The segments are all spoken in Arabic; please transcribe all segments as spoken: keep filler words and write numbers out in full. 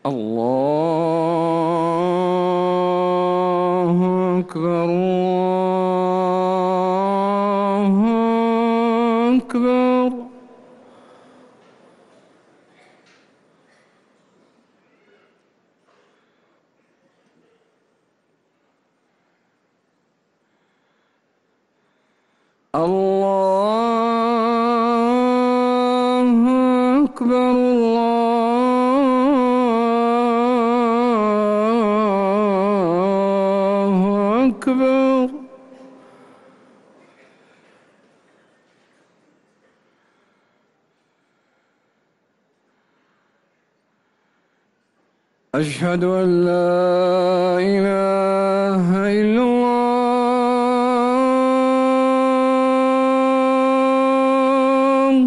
الله أكبر الله أكبر. الله أكبر الله أكبر. أشهد أن لا إله إلا الله.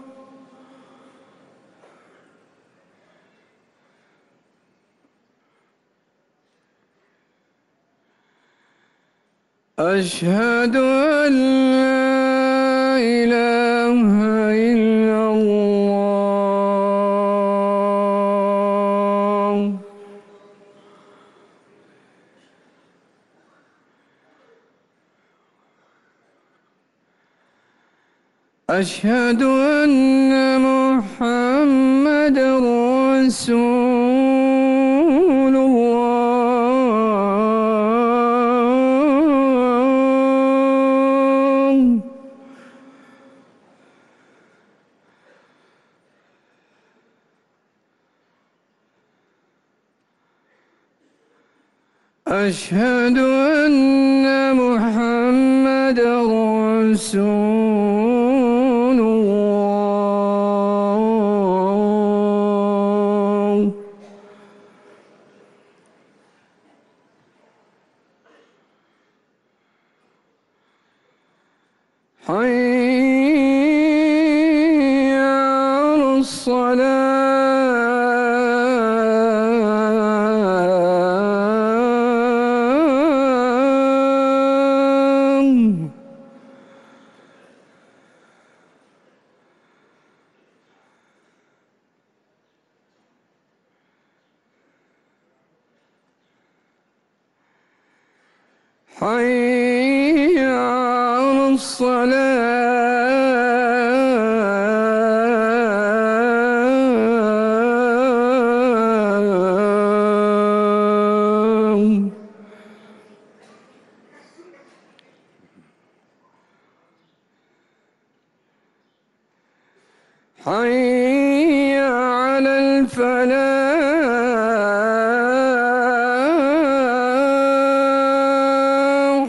أشهد أن لا إله إلا الله. أشهد أن محمد رسول الله. أشهد أن محمد رسول الله. حي على الصلاة. حي على الصلاة. حي على الفلاح.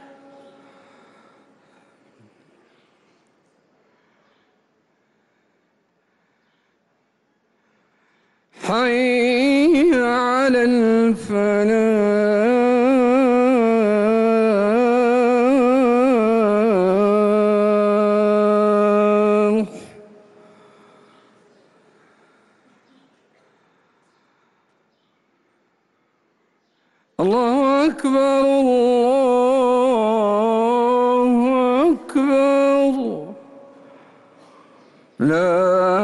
حي على الفلاح. الله أكبر الله أكبر. لا